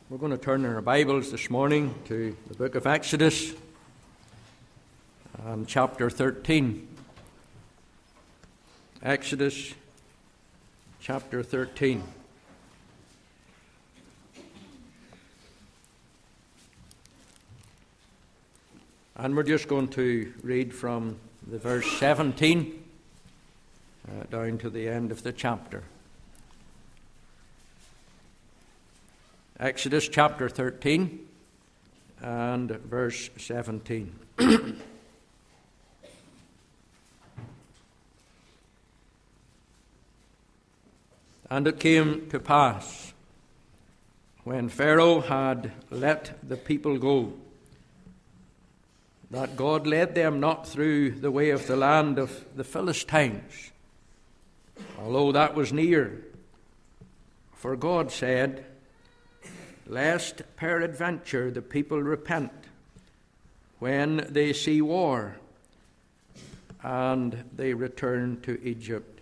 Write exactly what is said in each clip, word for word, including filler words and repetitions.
We're going to turn in our Bibles this morning to the book of Exodus, um, chapter thirteen. Exodus chapter thirteen. And we're just going to read from the verse seventeen uh, down to the end of the chapter. Exodus chapter thirteen and verse seventeen. And it came to pass, when Pharaoh had let the people go, that God led them not through the way of the land of the Philistines, although that was near. For God said, lest peradventure the people repent when they see war, and they return to Egypt.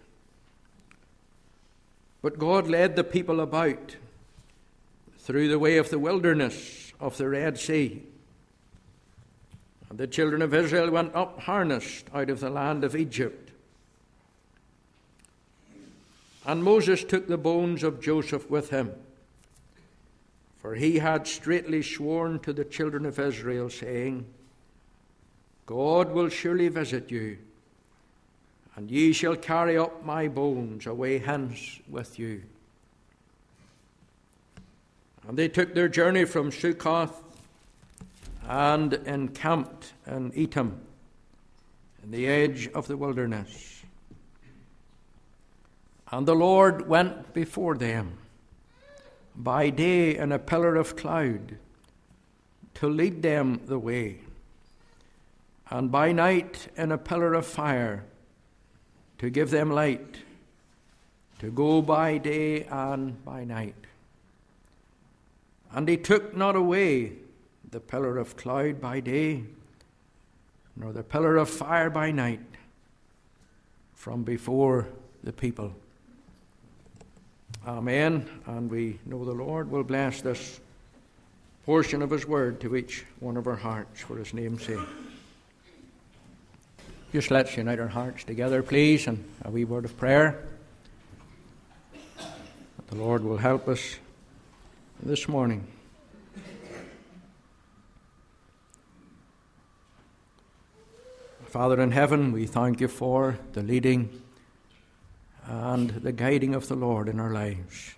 But God led the people about through the way of the wilderness of the Red Sea. And the children of Israel went up harnessed out of the land of Egypt. And Moses took the bones of Joseph with him, for he had straitly sworn to the children of Israel, saying, God will surely visit you, and ye shall carry up my bones away hence with you. And they took their journey from Succoth, and encamped in Etam, in the edge of the wilderness. And the Lord went before them by day in a pillar of cloud, to lead them the way, and by night in a pillar of fire, to give them light, to go by day and by night. And he took not away the pillar of cloud by day, nor the pillar of fire by night, from before the people. Amen. And we know the Lord will bless this portion of His Word to each one of our hearts for His name's sake. Just let's unite our hearts together, please, and a wee word of prayer. That the Lord will help us this morning. Father in heaven, we thank you for the leading and the guiding of the Lord in our lives.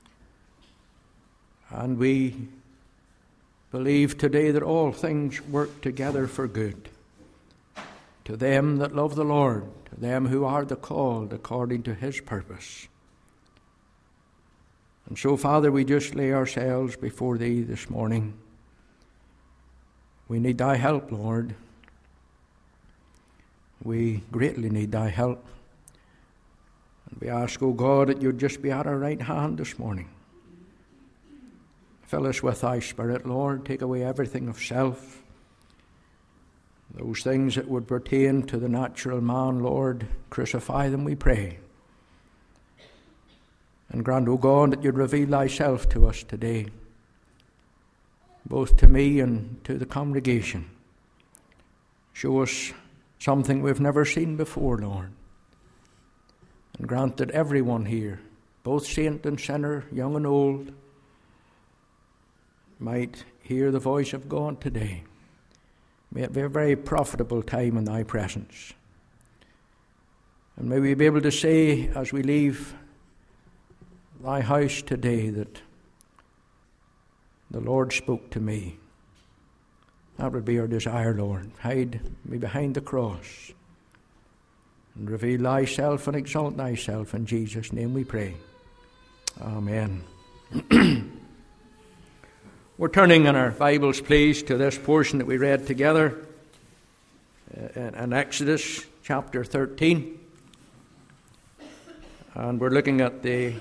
And we believe today that all things work together for good, to them that love the Lord, to them who are the called according to His purpose. And so, Father, we just lay ourselves before Thee this morning. We need Thy help, Lord. We greatly need Thy help. And we ask, O God, that You'd just be at our right hand this morning. Fill us with Thy Spirit, Lord. Take away everything of self. Those things that would pertain to the natural man, Lord, crucify them, we pray. And grant, O God, that You'd reveal Thyself to us today, both to me and to the congregation. Show us something we've never seen before, Lord. And grant that everyone here, both saint and sinner, young and old, might hear the voice of God today. May it be a very profitable time in Thy presence. And may we be able to say, as we leave Thy house today, that the Lord spoke to me. That would be our desire, Lord. Hide me behind the cross and reveal Thyself and exalt Thyself. In Jesus' name we pray. Amen. We're turning in our Bibles, please, to this portion that we read together in Exodus chapter thirteen. And we're looking at the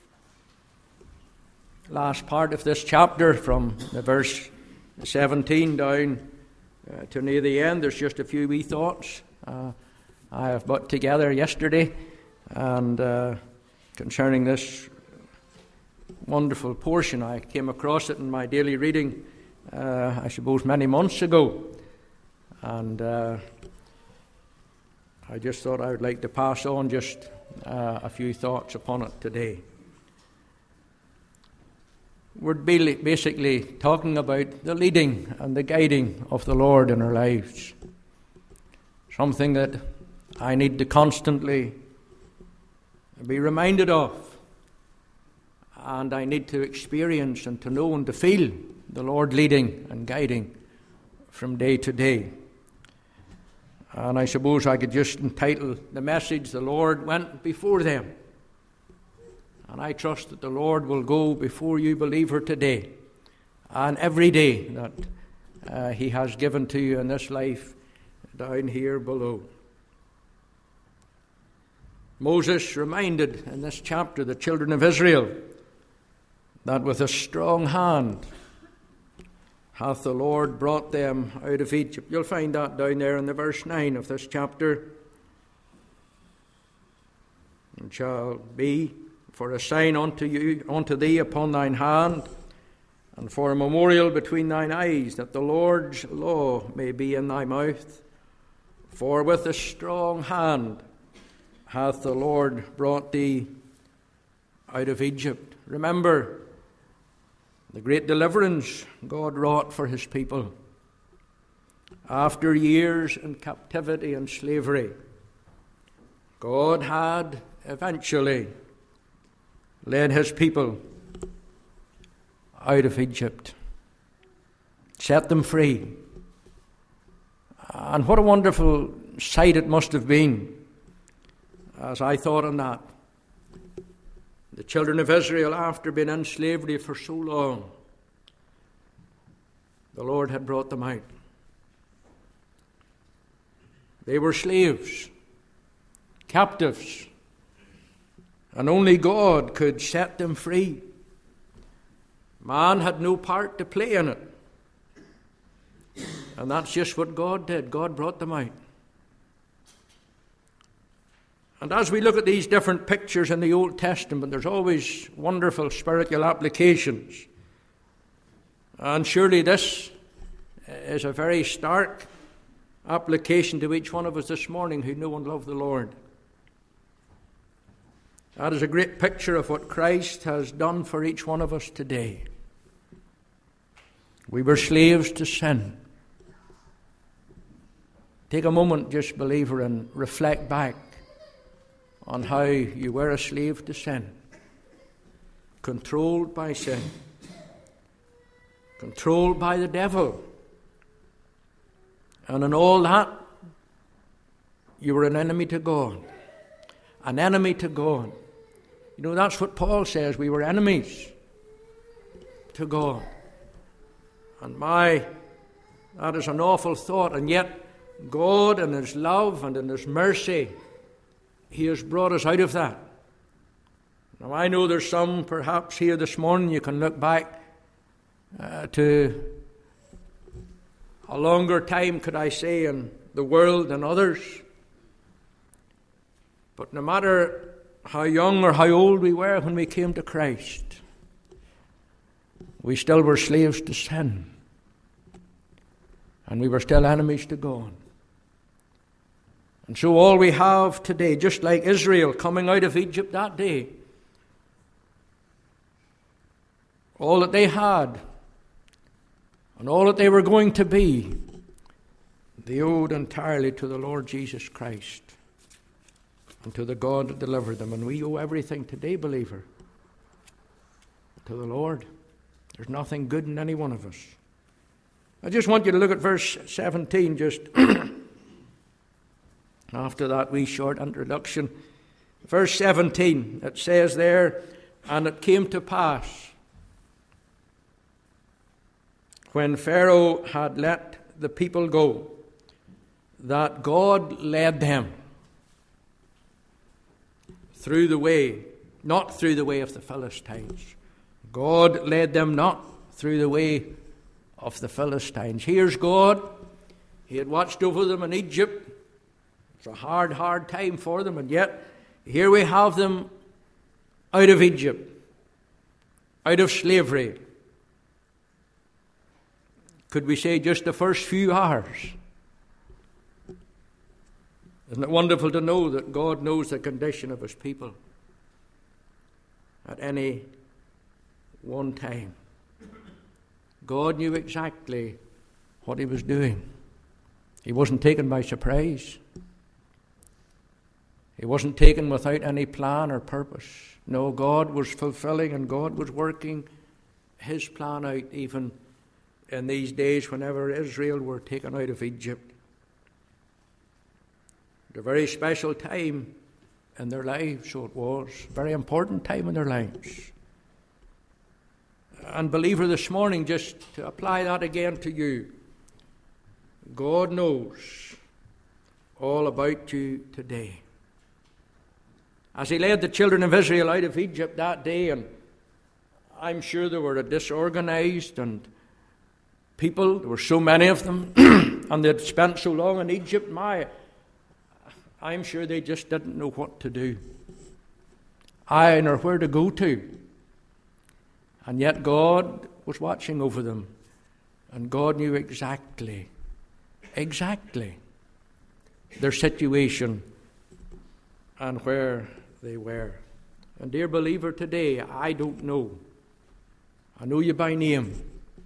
last part of this chapter from the verse seventeen down uh, to near the end. There's just a few wee thoughts uh, I have put together yesterday and uh, concerning this wonderful portion. I came across it in my daily reading, uh, I suppose, many months ago. And uh, I just thought I would like to pass on just uh, a few thoughts upon it today. We're basically talking about the leading and the guiding of the Lord in our lives. Something that I need to constantly be reminded of. And I need to experience and to know and to feel the Lord leading and guiding from day to day. And I suppose I could just entitle the message, "The Lord Went Before Them." And I trust that the Lord will go before you, believer, today and every day that uh, He has given to you in this life down here below. Moses reminded in this chapter the children of Israel that with a strong hand hath the Lord brought them out of Egypt. You'll find that down there in the verse nine of this chapter. "And shall be for a sign unto you, unto thee upon thine hand, and for a memorial between thine eyes, that the Lord's law may be in thy mouth. For with a strong hand hath the Lord brought thee out of Egypt." Remember the great deliverance God wrought for His people. After years in captivity and slavery, God had eventually led His people out of Egypt, set them free. And what a wonderful sight it must have been, as I thought on that. The children of Israel, after being in slavery for so long, the Lord had brought them out. They were slaves, captives, and only God could set them free. Man had no part to play in it. And that's just what God did. God brought them out. And as we look at these different pictures in the Old Testament, there's always wonderful spiritual applications. And surely this is a very stark application to each one of us this morning who know and love the Lord. That is a great picture of what Christ has done for each one of us today. We were slaves to sin. Take a moment, just believer, and reflect back on how you were a slave to sin, controlled by sin, controlled by the devil. And in all that, you were an enemy to God. An enemy to God. You know, that's what Paul says. We were enemies to God. And my, that is an awful thought. And yet, God in His love and in His mercy, He has brought us out of that. Now, I know there's some perhaps here this morning you can look back uh, to a longer time, could I say, in the world than others. But no matter how young or how old we were when we came to Christ, we still were slaves to sin. And we were still enemies to God. And so all we have today, just like Israel coming out of Egypt that day, all that they had and all that they were going to be, they owed entirely to the Lord Jesus Christ and to the God that delivered them. And we owe everything today, believer, to the Lord. There's nothing good in any one of us. I just want you to look at verse seventeen, just after that wee short introduction. Verse seventeen, it says there, "And it came to pass, when Pharaoh had let the people go, that God led them through the way, not through the way of the Philistines." God led them not through the way of the Philistines. Here's God. He had watched over them in Egypt. It's a hard, hard time for them, and yet here we have them out of Egypt. out of slavery. Could we say just the first few hours? Isn't it wonderful to know that God knows the condition of his people at any one time? God knew exactly what he was doing. He wasn't taken by surprise. He wasn't taken without any plan or purpose. No, God was fulfilling and God was working his plan out even in these days whenever Israel were taken out of Egypt. A very special time in their lives, so it was. Very important time in their lives. And believer, this morning, just to apply that again to you, God knows all about you today. As he led the children of Israel out of Egypt that day, and I'm sure they were a disorganized and people, there were so many of them, and they'd spent so long in Egypt, my, I'm sure they just didn't know what to do. I nor where to go to. And yet God was watching over them, and God knew exactly, exactly their situation and where they were. And dear believer, today, I don't know. I know you by name.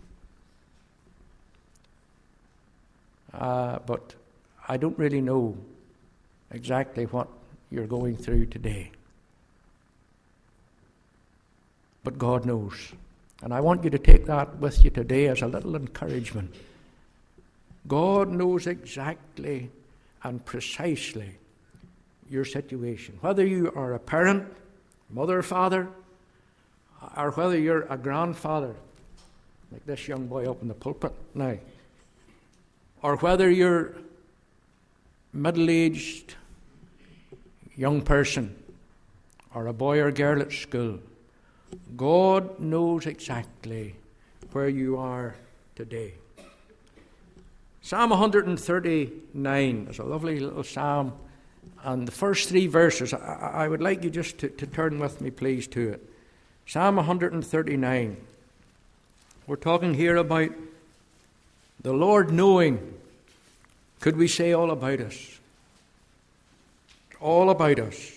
Uh, but I don't really know exactly what you're going through today. But God knows. And I want you to take that with you today as a little encouragement. God knows exactly and precisely your situation. Whether you are a parent, mother, father, or whether you're a grandfather, like this young boy up in the pulpit now, or whether you're middle-aged young person or a boy or girl at school, God knows exactly where you are today. Psalm one thirty-nine is a lovely little psalm, and the first three verses, I, I would like you just to, to turn with me, please, to it. Psalm one thirty-nine. We're talking here about the Lord knowing, could we say, all about us. All about us.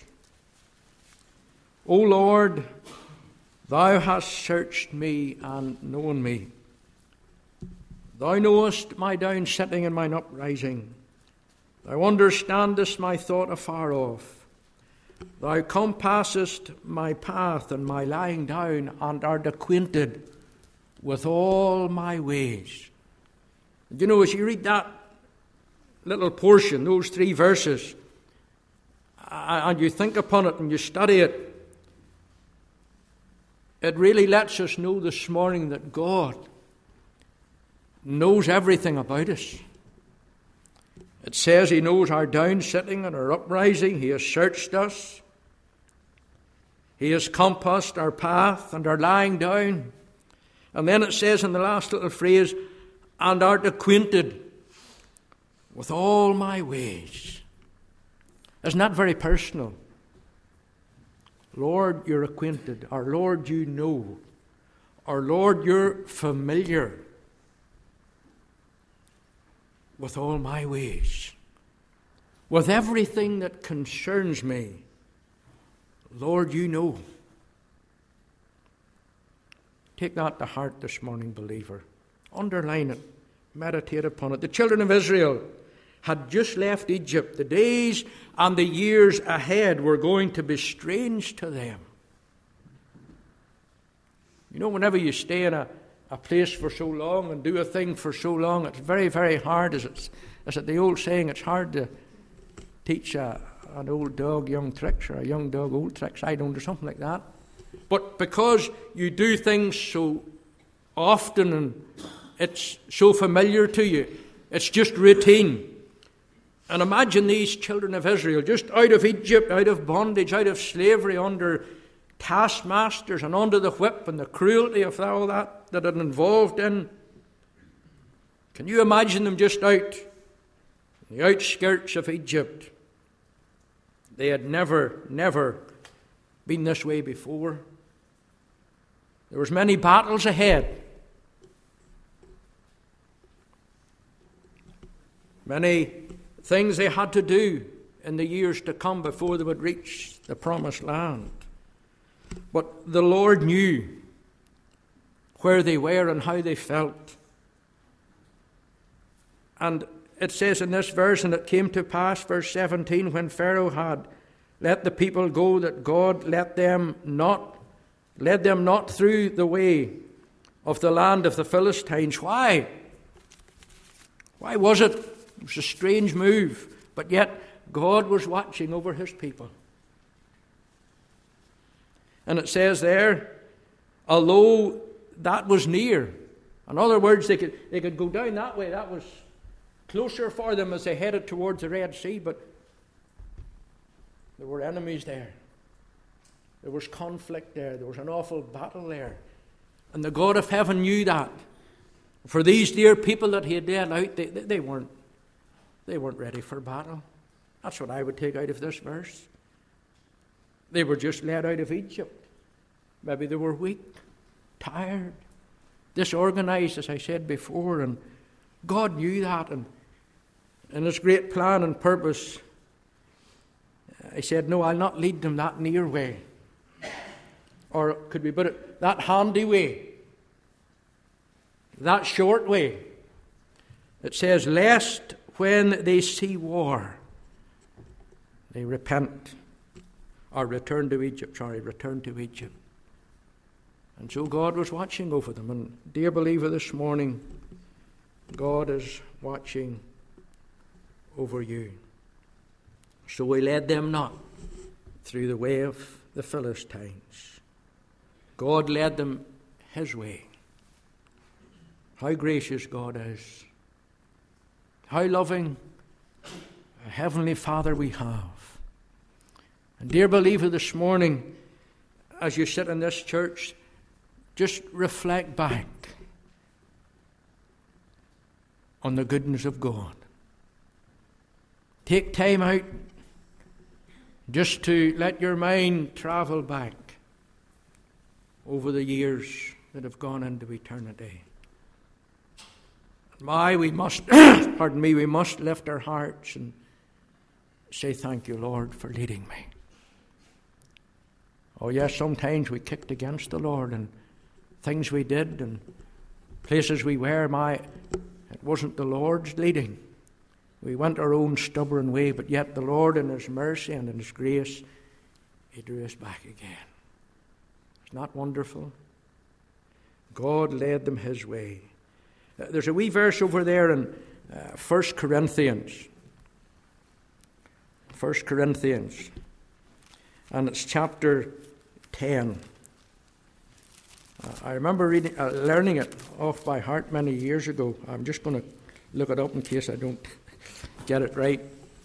O Lord, thou hast searched me and known me. Thou knowest my down sitting and mine uprising. Thou understandest my thought afar off. Thou compassest my path and my lying down, and art acquainted with all my ways. You know, as you read that little portion, those three verses, and you think upon it and you study it, it really lets us know this morning that God knows everything about us. It says he knows our down sitting and our uprising. He has searched us. He has compassed our path and our lying down. And then it says in the last little phrase, and art acquainted with all my ways. Isn't that very personal? Lord, you're acquainted. Or Lord, you know. Or Lord, you're familiar with all my ways. With everything that concerns me. Lord, you know. Take that to heart this morning, believer. Underline it. Meditate upon it. The children of Israel had just left Egypt. The days and the years ahead were going to be strange to them. You know, whenever you stay in a, a place for so long and do a thing for so long, it's very, very hard. As it's, as it the old saying, it's hard to teach a, an old dog young tricks, or a young dog old tricks. I don't, or something like that. But because you do things so often and it's so familiar to you, it's just routine. And imagine these children of Israel just out of Egypt, out of bondage, out of slavery, under taskmasters and under the whip and the cruelty of all that that it involved in. Can you imagine them just out in the outskirts of Egypt? They had never, never been this way before. There was many battles ahead. Many things they had to do in the years to come before they would reach the promised land. But the Lord knew where they were and how they felt. And it says in this verse, and it came to pass, verse seventeen, when Pharaoh had let the people go, that God let them not, led them not through the way of the land of the Philistines. Why? Why was it? It was a strange move, but yet God was watching over his people. And it says there, although that was near, in other words, they could, they could go down that way, that was closer for them as they headed towards the Red Sea, but there were enemies there. There was conflict there. There was an awful battle there. And the God of heaven knew that. For these dear people that he had led out, they, they, they weren't they weren't ready for battle. That's what I would take out of this verse. They were just led out of Egypt. Maybe they were weak, tired, disorganized, as I said before, and God knew that, and in his great plan and purpose, he said, no, I'll not lead them that near way. Or could we put it, that handy way, that short way. It says, lest when they see war, they repent, or return to Egypt, sorry, return to Egypt. And so God was watching over them. And dear believer, this morning, God is watching over you. So he led them not through the way of the Philistines. God led them his way. How gracious God is. How loving a heavenly Father we have. And dear believer, this morning, as you sit in this church, just reflect back on the goodness of God. Take time out just to let your mind travel back over the years that have gone into eternity. My, we must, pardon me, we must lift our hearts and say, thank you, Lord, for leading me. Oh yes, sometimes we kicked against the Lord and things we did and places we were, my, it wasn't the Lord's leading. We went our own stubborn way, but yet the Lord in his mercy and in his grace, he drew us back again. Isn't that wonderful? God led them his way. Uh, there's a wee verse over there in uh, First Corinthians. First Corinthians. And it's chapter ten. Uh, I remember reading, uh, learning it off by heart many years ago. I'm just going to look it up in case I don't get it right.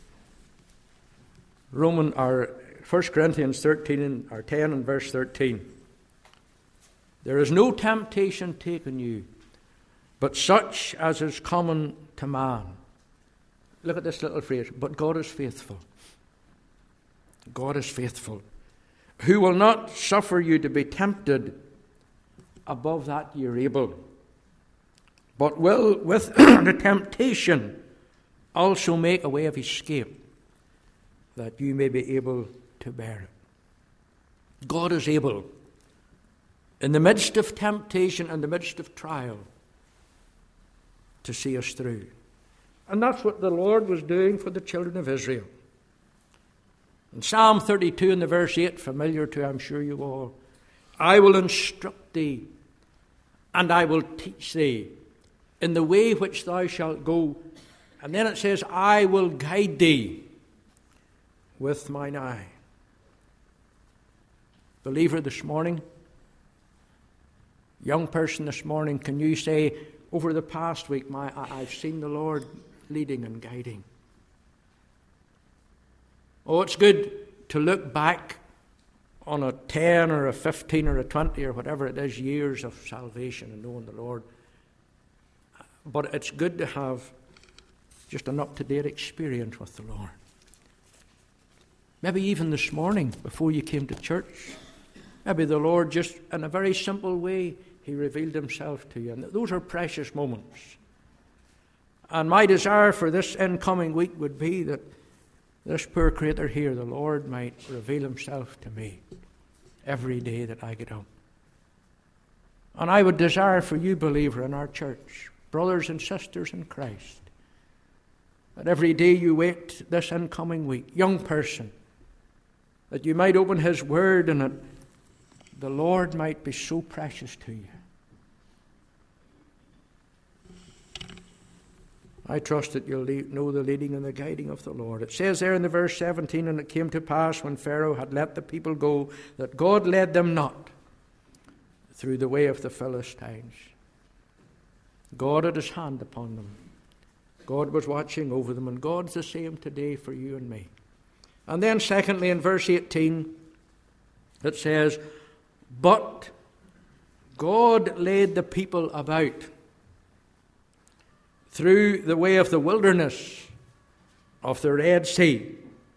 Roman or First Corinthians thirteen or ten and verse thirteen. There is no temptation taken you, but such as is common to man. Look at this little phrase. But God is faithful. God is faithful, who will not suffer you to be tempted above that you're able, but will with the temptation also make a way of escape, that you may be able to bear it. God is able, in the midst of temptation, in the midst of trial, to see us through. And that's what the Lord was doing for the children of Israel. In Psalm thirty-two in the verse eight, familiar to I'm sure you all, I will instruct thee, and I will teach thee in the way which thou shalt go. And then it says, I will guide thee with mine eye. Believer this morning, young person this morning, can you say, over the past week, my I, I've seen the Lord leading and guiding? Oh, it's good to look back on a ten or a fifteen or a twenty or whatever it is, years of salvation and knowing the Lord. But it's good to have just an up-to-date experience with the Lord. Maybe even this morning, before you came to church, Maybe the Lord just, in a very simple way, He revealed Himself to you. And those are precious moments. And my desire for this incoming week would be that this poor creature here, the Lord, might reveal Himself to me every day that I get up. And I would desire for you, believer, in our church, brothers and sisters in Christ, that every day you wait this incoming week, young person, that you might open His Word and that the Lord might be so precious to you. I trust that you'll know the leading and the guiding of the Lord. It says there in the verse seventeen, and it came to pass when Pharaoh had let the people go, that God led them not through the way of the Philistines. God had His hand upon them. God was watching over them, and God's the same today for you and me. And then secondly, in verse eighteen, it says, but God led the people about through the way of the wilderness of the Red Sea.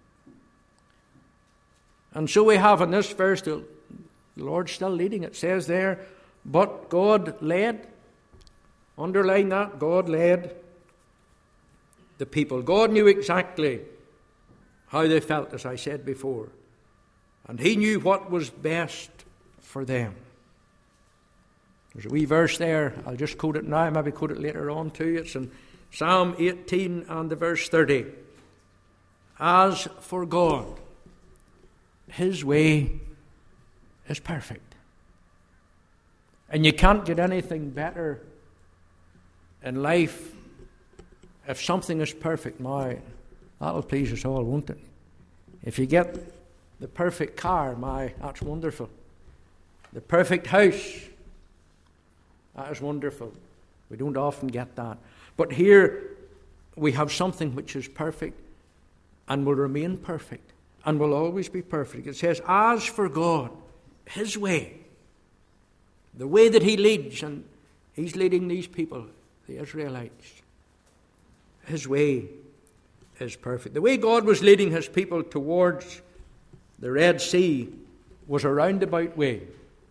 And so we have in this verse, the Lord's still leading. It says there, but God led. Underline that, God led the people. God knew exactly how they felt, as I said before. And He knew what was best for them. There's a wee verse there. I'll just quote it now, maybe quote it later on too. It's in Psalm eighteen and the verse thirty. As for God, His way is perfect. And you can't get anything better in life if something is perfect. My, that'll please us all, won't it? If you get the perfect car, my, that's wonderful. The perfect house, that is wonderful. We don't often get that. But here we have something which is perfect and will remain perfect and will always be perfect. It says, as for God, His way, the way that He leads, and He's leading these people, the Israelites, His way is perfect. The way God was leading His people towards the Red Sea was a roundabout way.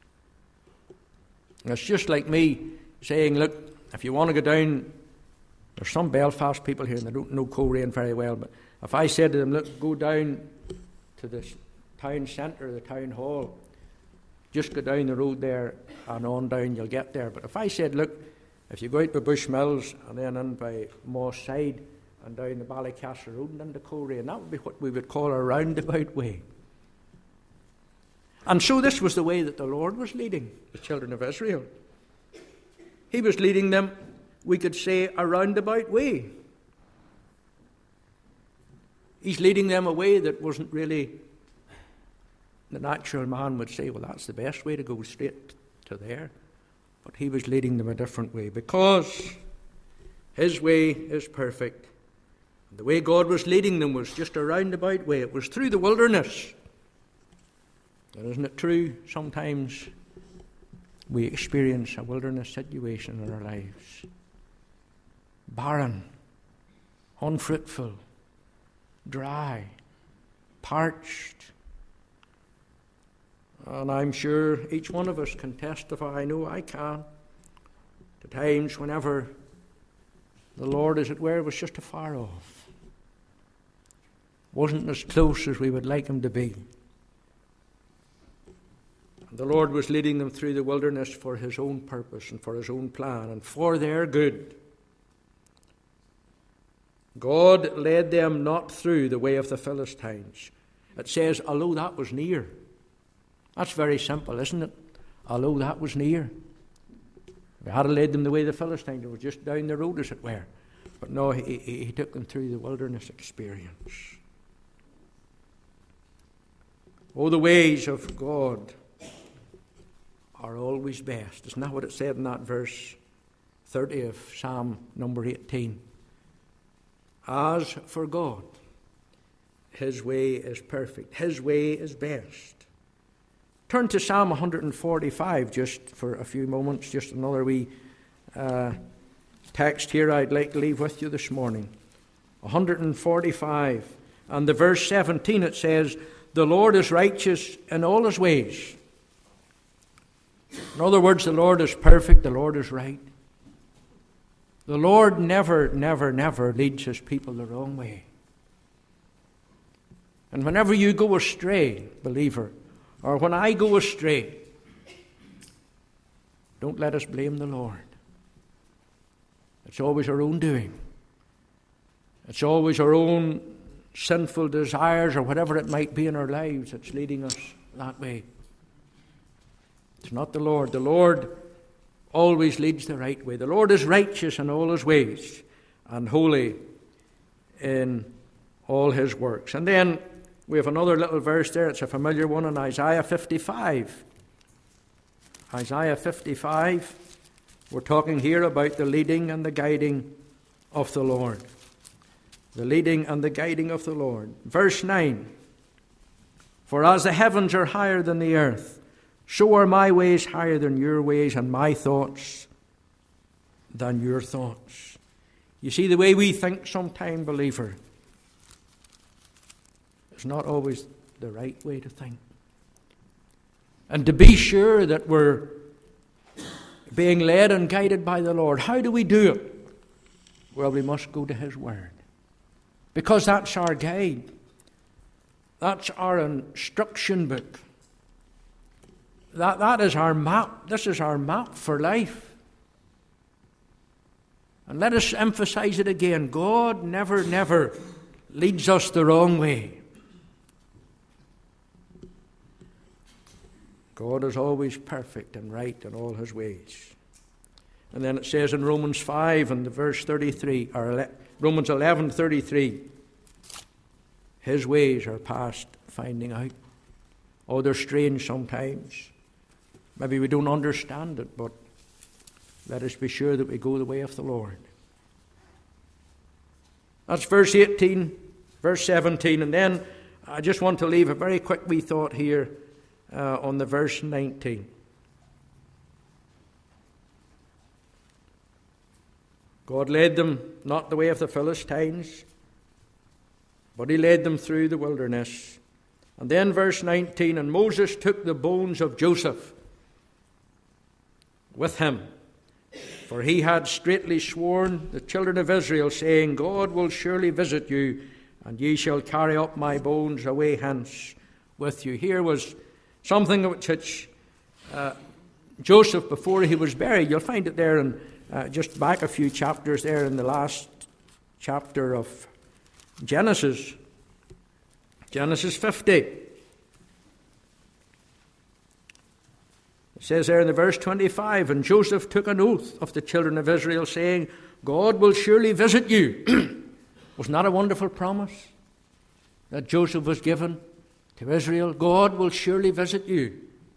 It's just like me saying, look, if you want to go down, there's some Belfast people here and they don't know Coleraine very well, but if I said to them, look, go down to the town centre, the town hall, just go down the road there and on down, you'll get there. But if I said, look, if you go out by Bushmills and then in by Moss Side and down the Ballycastle Road and into Coleraine, that would be what we would call a roundabout way. And so this was the way that the Lord was leading the children of Israel. He was leading them, we could say, a roundabout way. He's leading them a way that wasn't really, the natural man would say, well, that's the best way to go, straight to there. But He was leading them a different way because His way is perfect. The way God was leading them was just a roundabout way. It was through the wilderness. And isn't it true? Sometimes we experience a wilderness situation in our lives. Barren, unfruitful, dry, parched. And I'm sure each one of us can testify, I know I can, to times whenever the Lord, as it were, was just afar off. Wasn't as close as we would like Him to be. The Lord was leading them through the wilderness for His own purpose and for His own plan and for their good. God led them not through the way of the Philistines. It says, although that was near. That's very simple, isn't it? Although that was near. If He had led them the way of the Philistines, it was just down the road, as it were. But no, he, he, he took them through the wilderness experience. Oh, the ways of God are always best. Isn't that what it said in that verse thirty of Psalm number eighteen? As for God, His way is perfect. His way is best. Turn to Psalm one forty-five just for a few moments. Just another wee uh, text here I'd like to leave with you this morning. one forty-five. And the verse seventeen, it says, the Lord is righteous in all His ways In other words, the Lord is perfect, the Lord is right. The Lord never, never, never leads his people the wrong way. And whenever you go astray, believer, or when I go astray, don't let us blame the Lord. It's always our own doing. It's always our own sinful desires or whatever it might be in our lives that's leading us that way. It's not the Lord. The Lord always leads the right way. The Lord is righteous in all his ways and holy in all his works. And then we have another little verse there. It's a familiar one in Isaiah fifty-five. Isaiah fifty-five. We're talking here about the leading and the guiding of the Lord. The leading and the guiding of the Lord. Verse nine. For as the heavens are higher than the earth, so are my ways higher than your ways, and my thoughts than your thoughts. You see, the way we think sometime, believer, is not always the right way to think. And to be sure that we're being led and guided by the Lord, how do we do it? Well, we must go to his word. Because that's our guide. That's our instruction book. That, that is our map. This is our map for life. And let us emphasize it again. God never, never leads us the wrong way. God is always perfect and right in all his ways. And then it says in Romans five and the verse thirty-three, or Romans eleven thirty-three, his ways are past finding out. Oh, they're strange sometimes. Maybe we don't understand it, but let us be sure that we go the way of the Lord. That's verse eighteen, verse seventeen. And then I just want to leave a very quick wee thought here uh, on the verse nineteen. God led them not the way of the Philistines, but he led them through the wilderness. And then verse nineteen, and Moses took the bones of Joseph with him, for he had straitly sworn the children of Israel, saying, God will surely visit you, and ye shall carry up my bones away hence with you. Here was something which uh, Joseph, before he was buried, you'll find it there in Uh, just back a few chapters there in the last chapter of Genesis. Genesis fifty. It says there in the verse twenty-five, and Joseph took an oath of the children of Israel, saying, God will surely visit you. Wasn't that a wonderful promise that Joseph was given to Israel? God will surely visit you.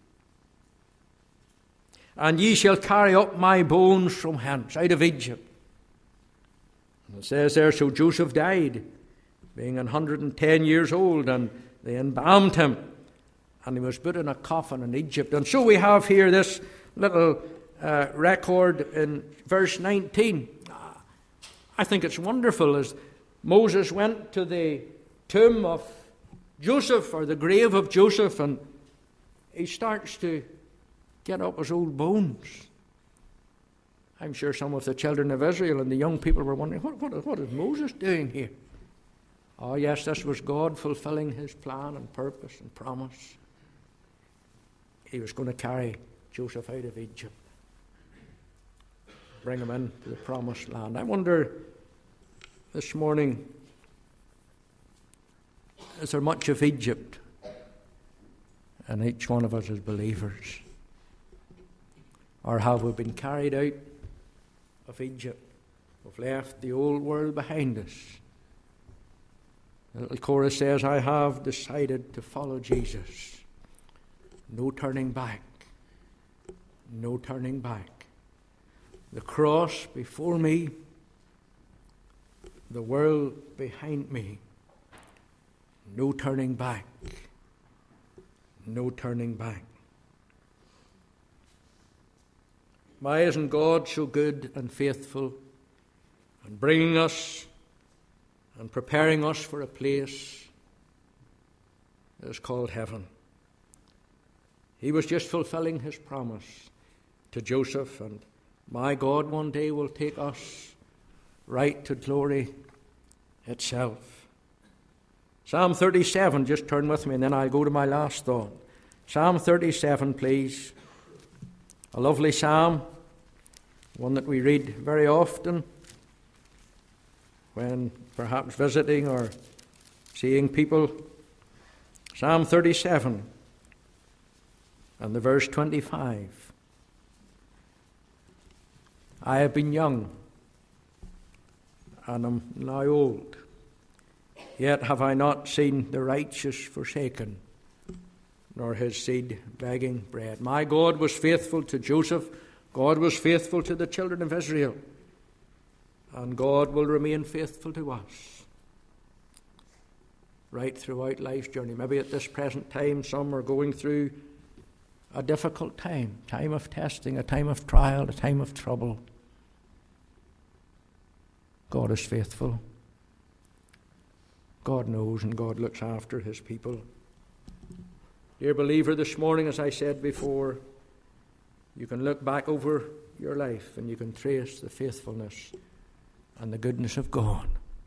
And ye shall carry up my bones from hence, out of Egypt. And it says there, so Joseph died, being one hundred ten years old, and they embalmed him, and he was put in a coffin in Egypt. And so we have here this little uh, record in verse nineteen. I think it's wonderful as Moses went to the tomb of Joseph, or the grave of Joseph, and he starts to get up his old bones. I'm sure some of the children of Israel and the young people were wondering, what, what, what is Moses doing here? Oh yes, this was God fulfilling his plan and purpose and promise. He was going to carry Joseph out of Egypt, bring him into the promised land. I wonder this morning, is there much of Egypt in each one of us as believers? Or have we been carried out of Egypt? We've left the old world behind us. The little chorus says, I have decided to follow Jesus. No turning back. No turning back. The cross before me, the world behind me. No turning back. No turning back. Why isn't God so good and faithful and bringing us and preparing us for a place that is called heaven? He was just fulfilling his promise to Joseph, and my God one day will take us right to glory itself. Psalm thirty-seven, just turn with me and then I'll go to my last thought. Psalm thirty-seven, please. A lovely psalm, one that we read very often when perhaps visiting or seeing people. Psalm thirty-seven and the verse twenty-five. I have been young and am now old, yet have I not seen the righteous forsaken, nor his seed begging bread. My God was faithful to Joseph. God was faithful to the children of Israel. And God will remain faithful to us right throughout life's journey. Maybe at this present time some are going through a difficult time, time of testing, a time of trial, a time of trouble. God is faithful. God knows and God looks after his people. Dear believer, this morning, as I said before, you can look back over your life and you can trace the faithfulness and the goodness of God.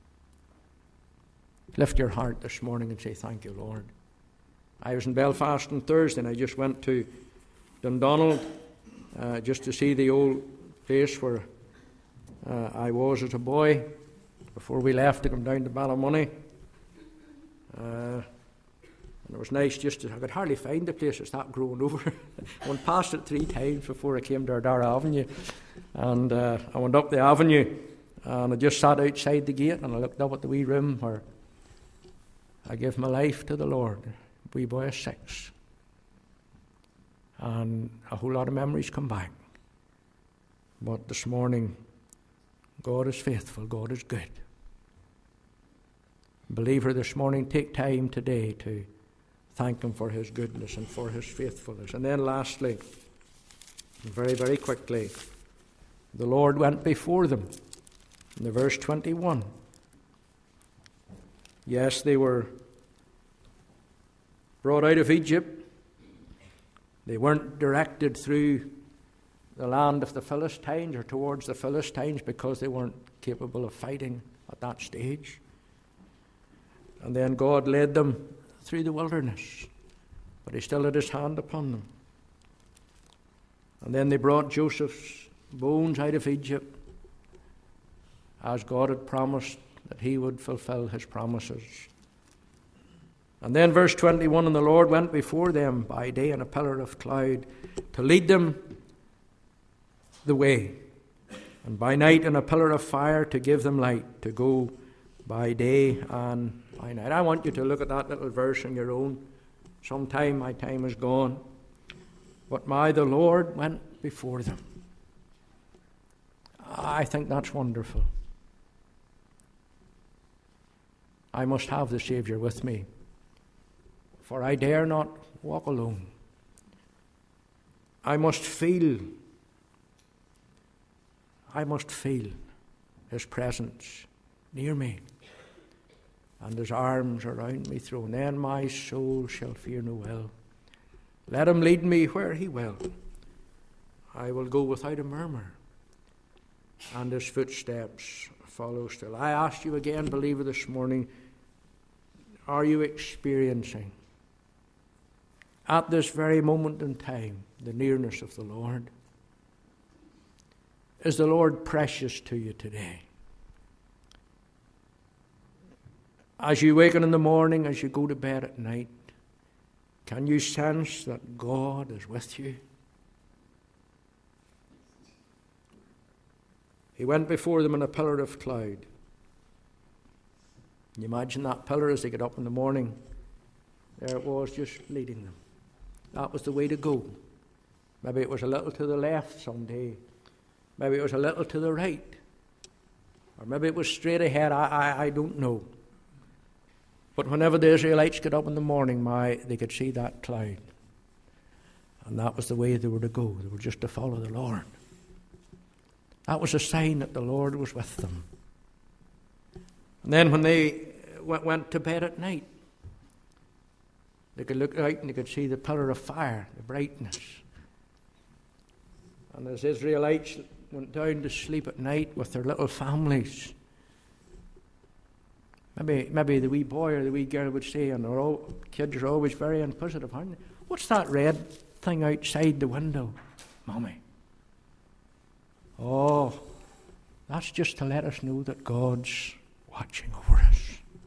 Lift your heart this morning and say, thank you, Lord. I was in Belfast on Thursday and I just went to Dundonald uh, just to see the old place where uh, I was as a boy before we left to come down to Ballymoney. Uh, and it was nice just to, I could hardly find the place, it stopped growing over. I went past it three times before I came to Ardara Avenue. And uh, I went up the avenue and I just sat outside the gate and I looked up at the wee room where I gave my life to the Lord. Wee boy of six. And a whole lot of memories come back. But this morning, God is faithful, God is good. Believer, this morning, take time today to thank him for his goodness and for his faithfulness. And then lastly, very, very quickly, the Lord went before them. In the verse twenty-one. Yes, they were brought out of Egypt. They weren't directed through the land of the Philistines or towards the Philistines because they weren't capable of fighting at that stage. And then God led them through the wilderness, but he still had his hand upon them. And then they brought Joseph's bones out of Egypt, as God had promised that he would fulfill his promises. And then verse twenty-one, and the Lord went before them by day in a pillar of cloud to lead them the way, and by night in a pillar of fire to give them light, to go by day and by night. I want you to look at that little verse on your own. Sometime my time is gone. But my, the Lord went before them. I think that's wonderful. I must have the Saviour with me, for I dare not walk alone. I must feel, I must feel his presence near me, and his arms around me thrown. Then my soul shall fear no ill. Let him lead me where he will. I will go without a murmur, and his footsteps follow still. I ask you again, believer, this morning, are you experiencing at this very moment in time the nearness of the Lord? Is the Lord precious to you today? As you waken in the morning, as you go to bed at night, can you sense that God is with you? He went before them in a pillar of cloud. Can you imagine that pillar as they get up in the morning? There it was, just leading them. That was the way to go. Maybe it was a little to the left someday. Maybe it was a little to the right. Or maybe it was straight ahead. I, I, I don't know. But whenever the Israelites got up in the morning, my, they could see that cloud. And that was the way they were to go. They were just to follow the Lord. That was a sign that the Lord was with them. And then when they went, went to bed at night, They could look out and they could see the pillar of fire, the brightness. And as Israelites went down to sleep at night with their little families, maybe maybe the wee boy or the wee girl would say, and they're all, kids are always very inquisitive, aren't they? What's that red thing outside the window, Mommy? Oh, that's just to let us know that God's watching over us.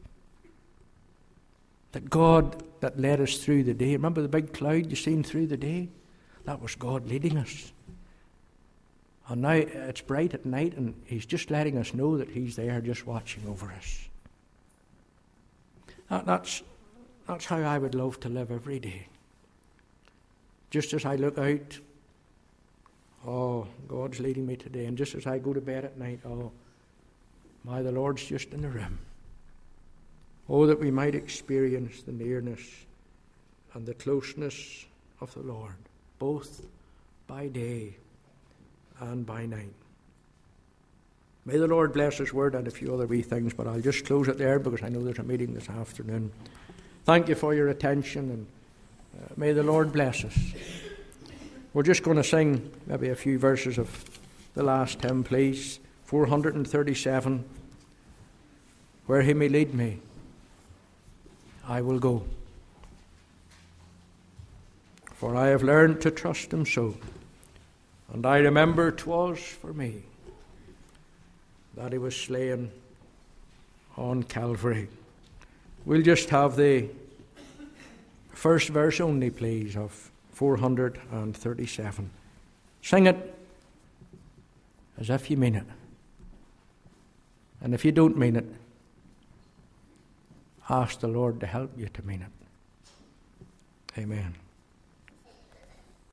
That God that led us through the day. Remember the big cloud you seen through the day? That was God leading us. And now it's bright at night and He's just letting us know that He's there just watching over us. That, that's, that's how I would love to live every day. Just as I look out, oh, God's leading me today. And just as I go to bed at night, oh, my, the Lord's just in the room. Oh, that we might experience the nearness and the closeness of the Lord, both by day and by night. May the Lord bless His word and a few other wee things, but I'll just close it there because I know there's a meeting this afternoon. Thank you for your attention, and uh, may the Lord bless us. We're just going to sing maybe a few verses of the last hymn, please. four hundred thirty-seven. Where He may lead me, I will go. For I have learned to trust Him so, and I remember 'twas for me that He was slain on Calvary. We'll just have the first verse only, please, of four hundred thirty-seven. Sing it as if you mean it. And if you don't mean it, ask the Lord to help you to mean it. Amen.